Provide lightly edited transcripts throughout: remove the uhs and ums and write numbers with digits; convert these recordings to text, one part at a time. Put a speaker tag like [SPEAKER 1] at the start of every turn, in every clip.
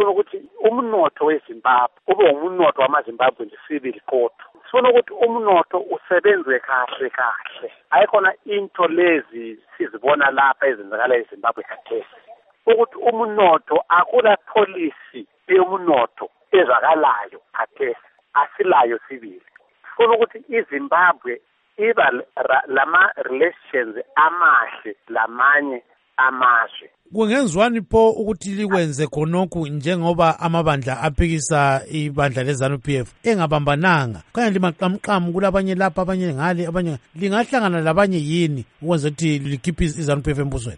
[SPEAKER 1] sifuna ukuthi umnotho weZimbabwe ube umnotho wamaZimbabwe sibili kodwa. Sifuna ukuthi umnotho usebenze kahle. Ayikhona into lezi sizibona lapha ezenzakala eZimbabwe khathesi. Ukuthi umnotho akula policy yomnotho ezakalayo khathesi asilayo sibili. Sifuna ukuthi iZimbabwe iba lama relations amahle lamanye amazwe.
[SPEAKER 2] Kungenzwani pho ukuthi likwenze khonokho njengoba amabandla aphikisa ibandla leZANU-PF engabambananga kanye limaqamqamu kulabanye lapha abanye ngale abanye lingahlangana labanye yini ukwenza ukuthi likhiphe iZANU-PF embusweni?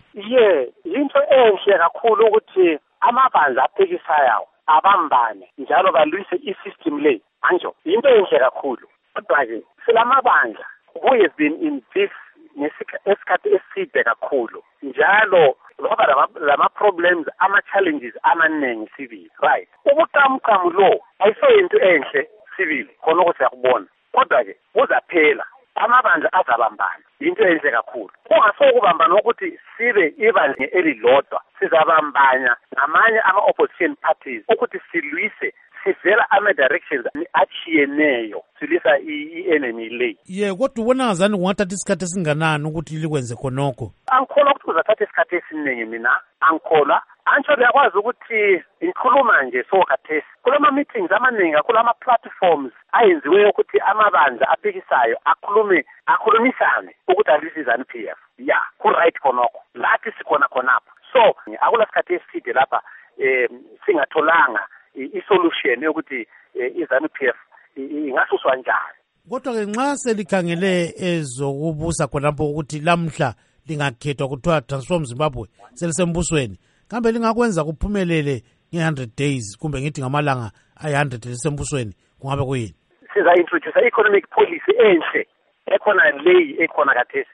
[SPEAKER 1] Into enhle kakhulu ukuthi amabandla aphikisayo abambane njalo balwise isystem le anjo into enhle kakhulu. Kodwa ke silamabandla who has been in this nesikhathi eside kakhulu njalo ngoba lama problems ama-challenges amaningi sibili, right? Ubuqamuqamu lo ayiseyinto enhle sibili khona ukuthi siyakubona, kodwa-ke buzaphela amabandla azabambana, into enhle kakhulu. Kungasokubambana ukuthi sibe ibandla elilodwa, sizabambanya namanye ama-opposition parties ukuthi silwise sivela ama-directions achiyeneyo silisa i-enemy le.
[SPEAKER 2] Kodwa ubona ngazani kungathatha isikhathi esinganani ukuthi likwenze khonokho?
[SPEAKER 1] Angikholwa ukuthi kuzathatha isikhathi esiningi mina, angikholwa. Antsho liyakwazi ukuthi ngikhuluma nje khathesi kulama meetings amaningi kulama platforms ayenziweyo ukuthi amabandla aphikisayo akhulumisane ukuthi alwise iZANU-PF. Ku-right khonokho lathi sikhona khonapha. So akula sikhathi eside lapha singatholanga i-solution yokuthi iZANU-PF ingasuswa njani.
[SPEAKER 2] Kodwa-ke nxa selikhangele ezokubusa khonapho ukuthi lamhla lingakhethwa kuthiwa Transform Zimbabwe selisembusweni, kambe lingakwenza kuphumelele nge-100 days kumbe ngithi ngamalanga ayi-100 lisembusweni, kungabe kuyini?
[SPEAKER 1] Siza-introduce economic policy enhle ekhona leyi ekhona kathesi.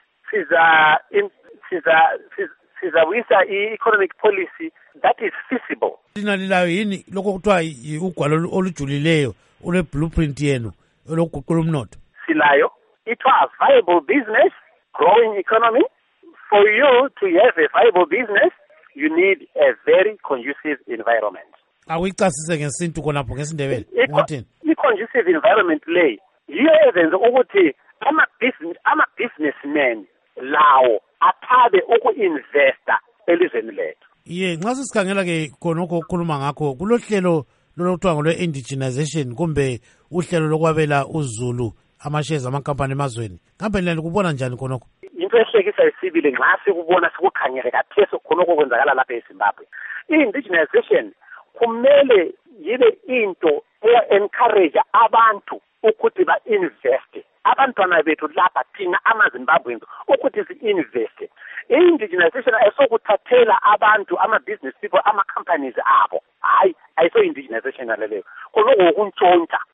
[SPEAKER 1] Sizawisa i-economic policy that is feasible.
[SPEAKER 2] Lina lilayo yini lokho kuthiwa ugwalo olujulileyo ole-blueprint yenu olokuguqula umnotho?
[SPEAKER 1] Silayo. Ithiwa viable business, growing economy. For you to have a viable business, you need a very conducive environment.
[SPEAKER 2] Awuyicasise ngesintu khonapho ngesindebele ngathini?
[SPEAKER 1] I-conducive environment le yiyo ezenza ukuthi ama-businessmen lawo athabe uku-investa elizweni lethu.
[SPEAKER 2] Nxa sisikhangela-ke khonokho okukhuluma ngakho kulohlelo lolokuthiwa ngolwe-indigenization kumbe uhlelo lokwabela uZulu ama-shares amankampani emazweni, kambe lina likubona njani khonokho?
[SPEAKER 1] Into ehlekisa isibili nxa sikubona sikukhangele kathesi khonokho kwenzakala lapha eZimbabwe. I-indigenization kumele yibe into eya-encourage abantu ukuthi ba-investe. Abantwana bethu lapha thina ama-Zimbabweans ukuthi si-investe. I-indigenization ayisokuthathela abantu ama-business people ama-companies abo. Hayi, ayiso-indigenization naleyo. Khonokho ukuntshontsha